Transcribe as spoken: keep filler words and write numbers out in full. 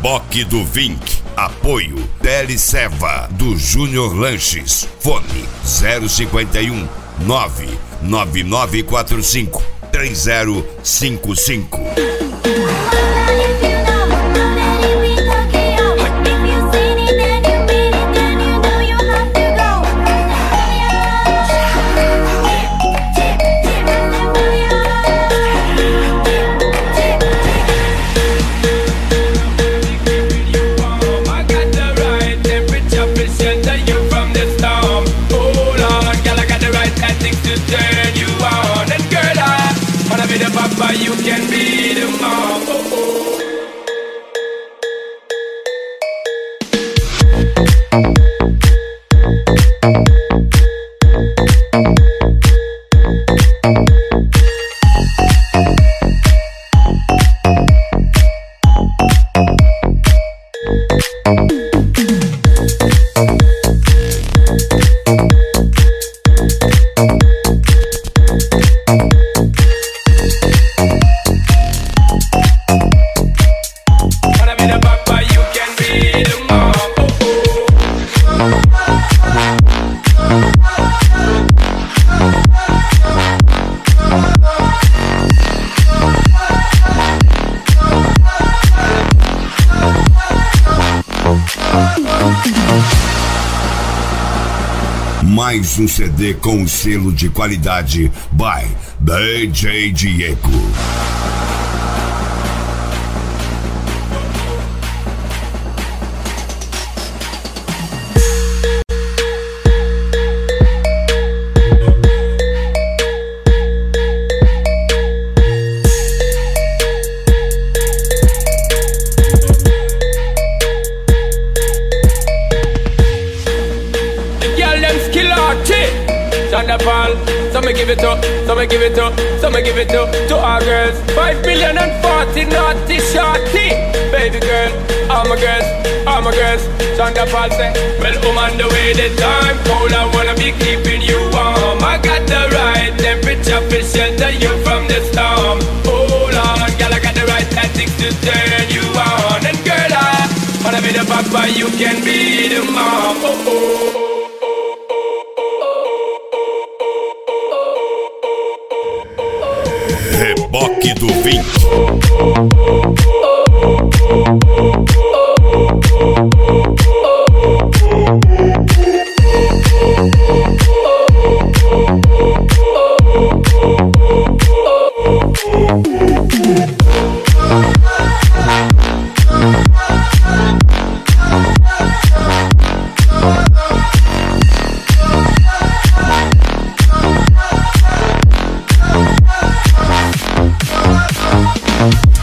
Reboque do Vink. Apoio Teleceva do Júnior Lanches. Fone zero cinquenta e um, nove nove nove quatro cinco, três zero cinco cinco. But you can be the mom. Oh, oh. Mais um C D com selo de qualidade by D J Diego. So me give it up, so me give it up, so me give it up to our girls. Five million and forty naughty shorty. Baby girl, all my girls, all my girls. Shonda Paul say, well, I'm on the way, the time cold, I wanna be keeping you warm. I got the right temperature for shelter you from the storm. Hold on, girl, I got the right tactics to turn you on. And girl, I wanna be the papa, you can be the mom. Oh, oh. Reboque do Vink. We'll be right back.